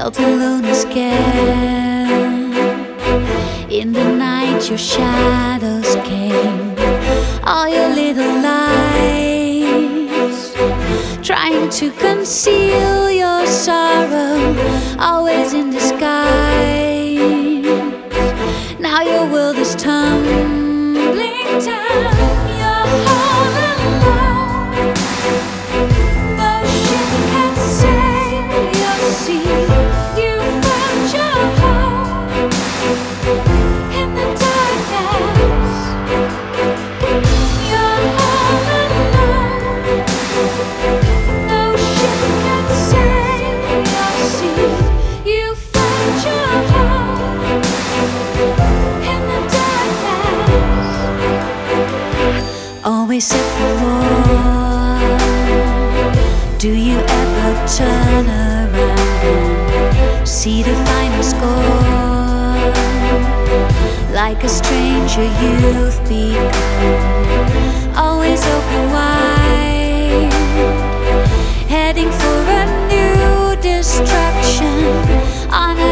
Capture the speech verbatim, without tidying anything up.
felt alone and scared. In the night your shadows came, all your little lies, trying to conceal your sorrow, always in disguise. Now your world is tumbling down, you're all alone. Motion can't sail your sea, you found your home in the darkness. You're all alone. No ship can sail your sea, you found your home in the darkness. Always set for war. Do you ever turn around and see the final score? Like a stranger you've become, always open wide, heading for a new destruction on a